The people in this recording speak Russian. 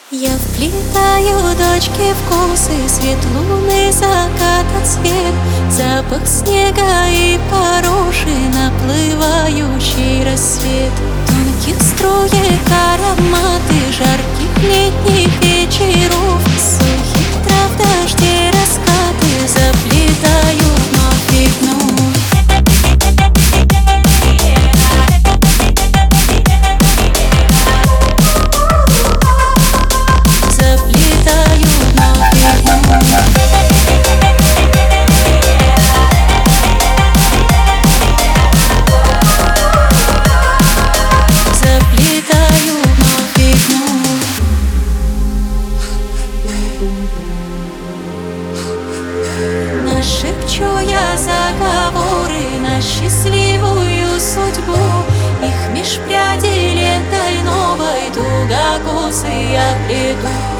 Я вплетаю дочки вкусы, свет луны, заката цвет, запах снега и пороши, наплывающий рассвет. Тонких струек ароматы жарких летних вечеров, сухих трав, дождей, раскаты заплетаю вновь и вновь. Шепчу я заговоры на счастливую судьбу, их меж прядей лентой новой туго косы я плету.